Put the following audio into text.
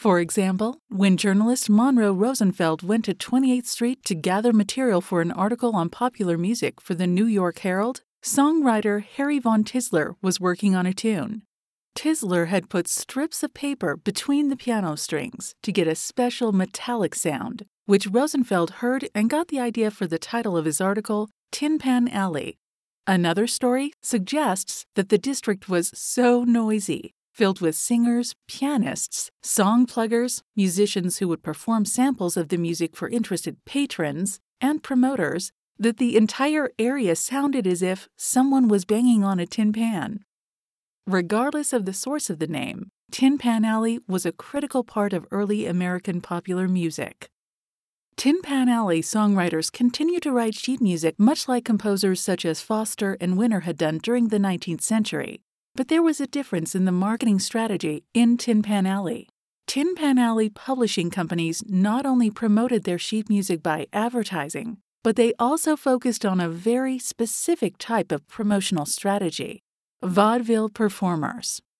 For example, when journalist Monroe Rosenfeld went to 28th Street to gather material for an article on popular music for the New York Herald, songwriter Harry Von Tisler was working on a tune. Tisler had put strips of paper between the piano strings to get a special metallic sound, which Rosenfeld heard and got the idea for the title of his article, Tin Pan Alley. Another story suggests that the district was so noisy, filled with singers, pianists, song pluggers, musicians who would perform samples of the music for interested patrons, and promoters, that the entire area sounded as if someone was banging on a tin pan. Regardless of the source of the name, Tin Pan Alley was a critical part of early American popular music. Tin Pan Alley songwriters continued to write sheet music much like composers such as Foster and Winter had done during the 19th century. But there was a difference in the marketing strategy in Tin Pan Alley. Tin Pan Alley publishing companies not only promoted their sheet music by advertising, but they also focused on a very specific type of promotional strategy: vaudeville performers.